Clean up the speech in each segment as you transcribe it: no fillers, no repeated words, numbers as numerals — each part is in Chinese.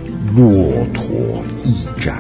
骆驼驿站。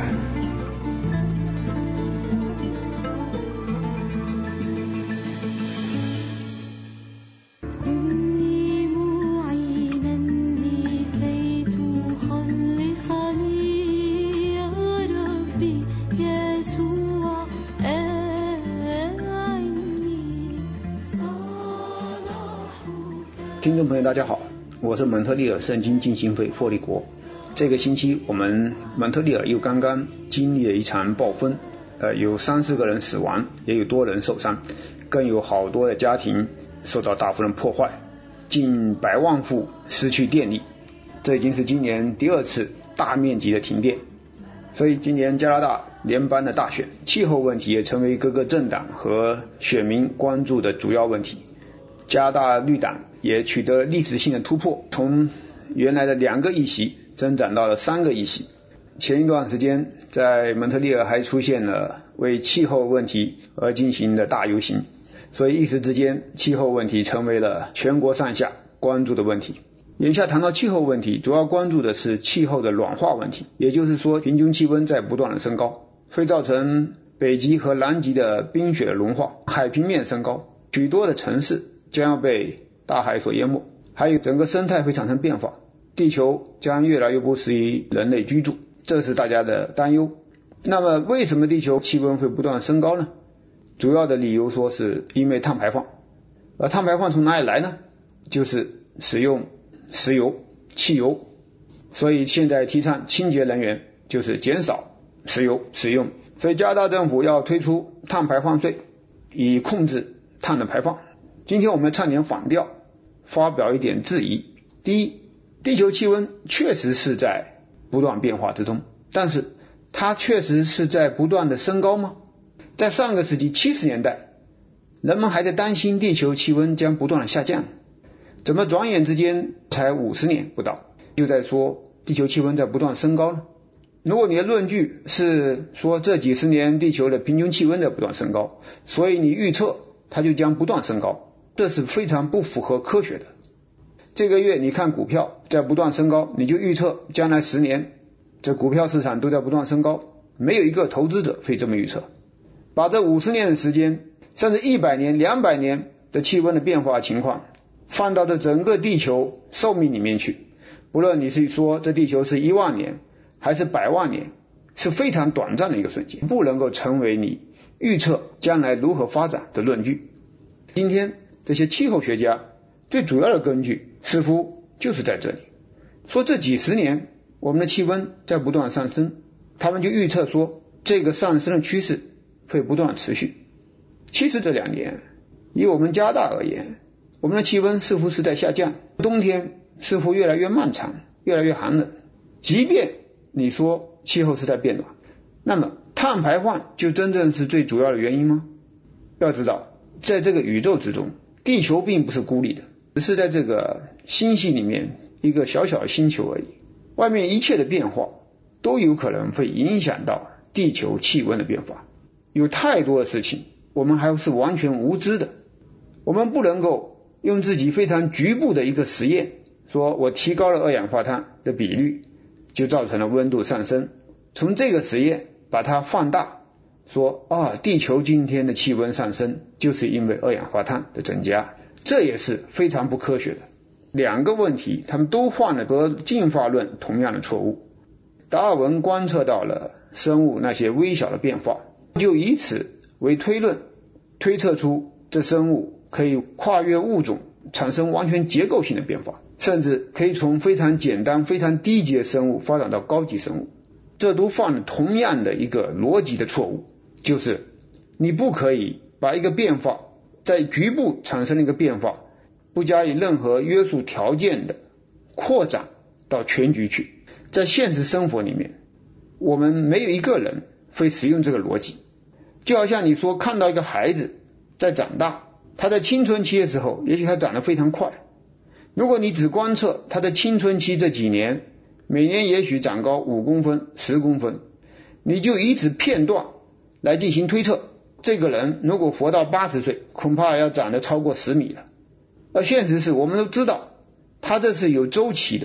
听众朋友大家好，我是蒙特利尔圣经浸信会霍利国。这个星期我们蒙特利尔又刚刚经历了一场暴风，有30个人死亡，也有多人受伤，更有好多的家庭受到大幅的破坏，近100万户失去电力，这已经是今年第2次大面积的停电。所以今年加拿大联邦的大选，气候问题也成为各个政党和选民关注的主要问题。加拿大绿党也取得历史性的突破，从原来的2个议席增长到了3个议席。前一段时间在蒙特利尔还出现了为气候问题而进行的大游行，所以一时之间气候问题成为了全国上下关注的问题。眼下谈到气候问题，主要关注的是气候的暖化问题，也就是说平均气温在不断的升高，会造成北极和南极的冰雪的融化，海平面升高，许多的城市将要被大海所淹没，还有整个生态会产生变化，地球将越来越不适宜人类居住，这是大家的担忧。那么为什么地球气温会不断升高呢？主要的理由说是因为碳排放，而碳排放从哪里来呢？就是使用石油、汽油，所以现在提倡清洁能源，就是减少石油使用，所以加拿大政府要推出碳排放税，以控制碳的排放。今天我们唱点反调，发表一点质疑。第一，地球气温确实是在不断变化之中，但是它确实是在不断的升高吗？在上个世纪70年代，人们还在担心地球气温将不断的下降，怎么转眼之间才50年不到，就在说地球气温在不断升高呢？如果你的论据是说这几十年地球的平均气温在不断升高，所以你预测它就将不断升高，这是非常不符合科学的。这个月你看股票在不断升高，你就预测将来10年这股票市场都在不断升高，没有一个投资者会这么预测。把这50年的时间，甚至100年、200年的气温的变化情况放到这整个地球寿命里面去，不论你是说这地球是1万年还是100万年，是非常短暂的一个瞬间，不能够成为你预测将来如何发展的论据。今天这些气候学家最主要的根据似乎就是在这里，说这几十年我们的气温在不断上升，他们就预测说这个上升的趋势会不断持续。其实这2年以我们加拿大而言，我们的气温似乎是在下降，冬天似乎越来越漫长，越来越寒冷。即便你说气候是在变暖，那么碳排放就真正是最主要的原因吗？要知道在这个宇宙之中，地球并不是孤立的，只是在这个星系里面一个小小的星球而已，外面一切的变化都有可能会影响到地球气温的变化。有太多的事情我们还是完全无知的，我们不能够用自己非常局部的一个实验，说我提高了二氧化碳的比率就造成了温度上升，从这个实验把它放大，说地球今天的气温上升就是因为二氧化碳的增加，这也是非常不科学的。2个问题他们都犯了和进化论同样的错误。达尔文观测到了生物那些微小的变化，就以此为推论，推测出这生物可以跨越物种产生完全结构性的变化，甚至可以从非常简单非常低级的生物发展到高级生物。这都犯了同样的一个逻辑的错误，就是你不可以把一个变化在局部产生的一个变化不加以任何约束条件的扩展到全局去。在现实生活里面，我们没有一个人会使用这个逻辑。就好像你说看到一个孩子在长大，他在青春期的时候也许他长得非常快，如果你只观测他的青春期这几年，每年也许长高5公分、10公分，你就以此片段来进行推测，这个人如果活到80岁，恐怕要长得超过10米了。而现实是我们都知道他这是有周期的，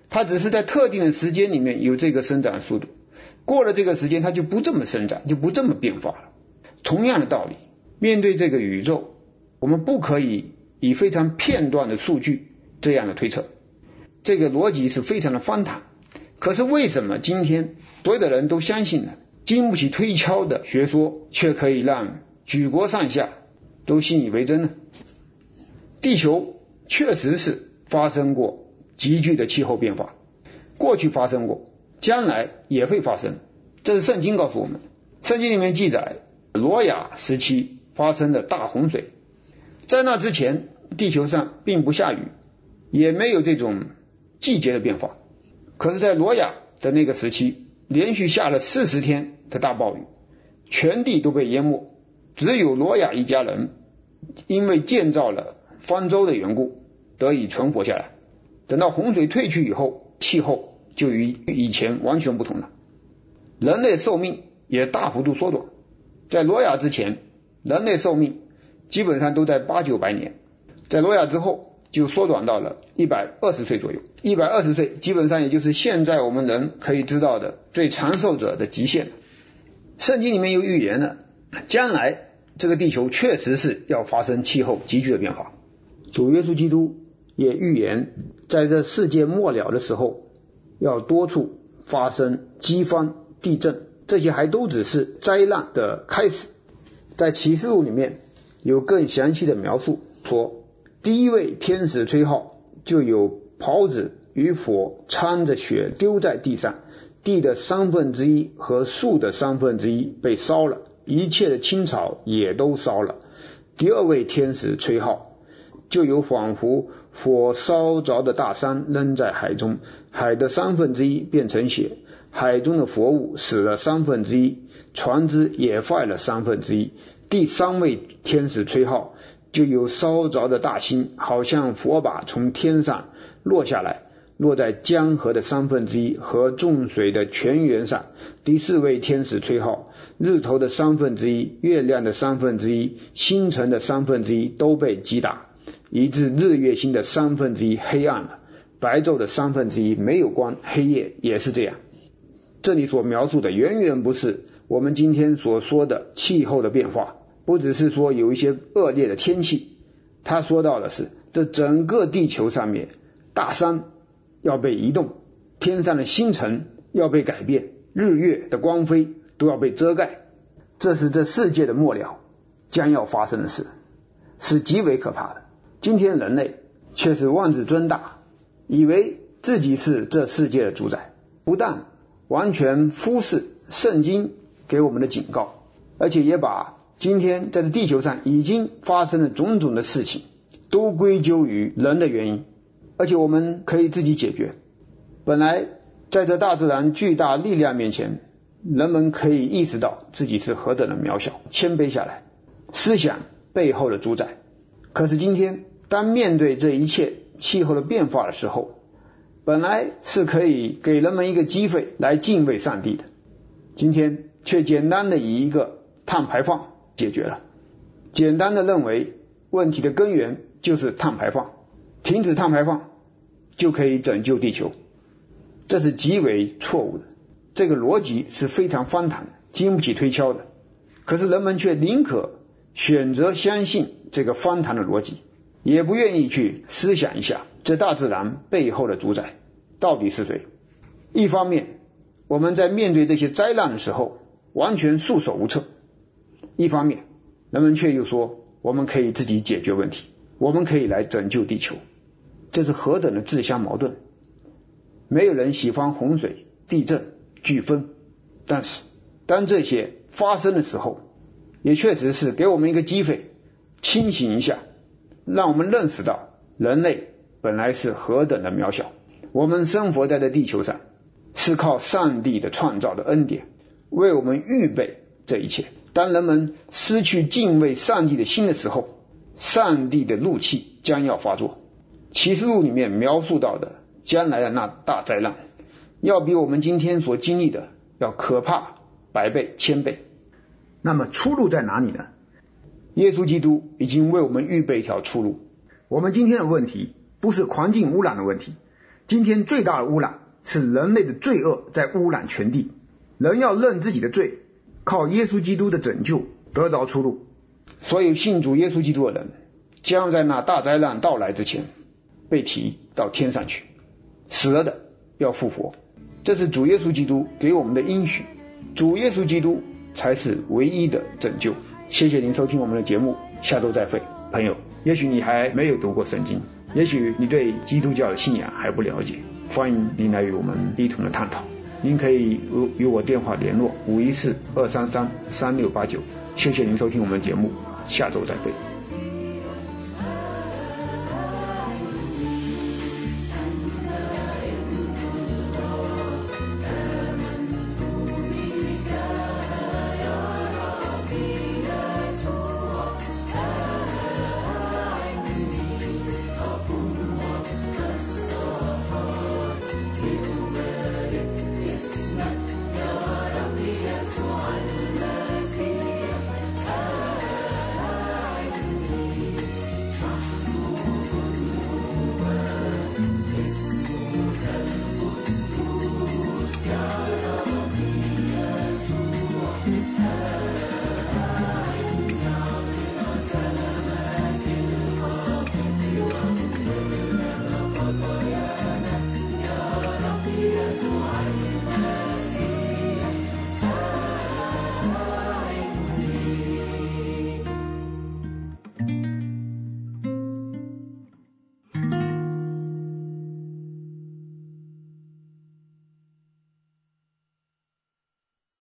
它只是在特定的时间里面有这个生长速度，过了这个时间它就不这么生长，就不这么变化了。同样的道理，面对这个宇宙，我们不可以以非常片段的数据这样的推测，这个逻辑是非常的荒唐。可是为什么今天所有的人都相信了经不起推敲的学说，却可以让举国上下都信以为真呢？地球确实是发生过急剧的气候变化，过去发生过，将来也会发生，这是圣经告诉我们。圣经里面记载挪亚时期发生的大洪水，在那之前地球上并不下雨，也没有这种季节的变化。可是在挪亚的那个时期，连续下了40天的大暴雨，全地都被淹没，只有挪亚一家人因为建造了方舟的缘故得以存活下来。等到洪水退去以后，气候就与以前完全不同了，人类寿命也大幅度缩短。在挪亚之前，人类寿命基本上都在800-900年，在挪亚之后就缩短到了120岁左右。120岁基本上也就是现在我们人可以知道的最长寿者的极限。圣经里面有预言了，将来这个地球确实是要发生气候急剧的变化。主耶稣基督也预言，在这世界末了的时候，要多处发生饥荒、地震，这些还都只是灾难的开始。在启示录里面有更详细的描述，说第一位天使吹号，就有袍子与火掺着血丢在地上，地的1/3和树的1/3被烧了，一切的青草也都烧了。第二位天使吹号，就有仿佛火烧着的大山扔在海中，海的1/3变成血，海中的活物死了1/3，船只也坏了1/3。第三位天使吹号，就有烧着的大星，好像火把从天上落下来，落在江河的1/3和众水的泉源上。第四位天使吹号，日头的1/3，月亮的1/3，星辰的1/3都被击打，以致日月星的1/3黑暗了，白昼的1/3没有光，黑夜也是这样。这里所描述的远远不是我们今天所说的气候的变化，不只是说有一些恶劣的天气，他说到的是这整个地球上面大山要被移动，天上的星辰要被改变，日月的光辉都要被遮盖。这是这世界的末了将要发生的事，是极为可怕的。今天人类却是妄自尊大，以为自己是这世界的主宰，不但完全忽视圣经给我们的警告，而且也把今天在这地球上已经发生的种种的事情都归咎于人的原因，而且我们可以自己解决。本来在这大自然巨大力量面前，人们可以意识到自己是何等的渺小，谦卑下来，思想背后的主宰。可是今天当面对这一切气候的变化的时候，本来是可以给人们一个机会来敬畏上帝的，今天却简单的以一个碳排放解决了，简单的认为问题的根源就是碳排放，停止碳排放就可以拯救地球，这是极为错误的，这个逻辑是非常荒唐的，经不起推敲的。可是人们却宁可选择相信这个荒唐的逻辑，也不愿意去思想一下这大自然背后的主宰到底是谁。一方面我们在面对这些灾难的时候完全束手无策，一方面人们却又说我们可以自己解决问题，我们可以来拯救地球，这是何等的自相矛盾。没有人喜欢洪水、地震、飓风，但是当这些发生的时候，也确实是给我们一个机会清醒一下，让我们认识到人类本来是何等的渺小。我们生活在这地球上是靠上帝的创造的恩典为我们预备这一切。当人们失去敬畏上帝的心的时候，上帝的怒气将要发作。启示录里面描述到的将来的那大灾难，要比我们今天所经历的要可怕100倍、1000倍。那么出路在哪里呢？耶稣基督已经为我们预备一条出路。我们今天的问题不是环境污染的问题， 今天最大的污染是人类的罪恶在污染全地，人要认自己的罪，靠耶稣基督的拯救得着出路。所有信主耶稣基督的人将在那大灾难到来之前被提到天上去，死了的要复活，这是主耶稣基督给我们的应许，主耶稣基督才是唯一的拯救。谢谢您收听我们的节目，下周再会。朋友，也许你还没有读过圣经，也许你对基督教的信仰还不了解，欢迎您来与我们一同的探讨。您可以与我电话联络514-233-3689。谢谢您收听我们的节目，下周再会。 Yes,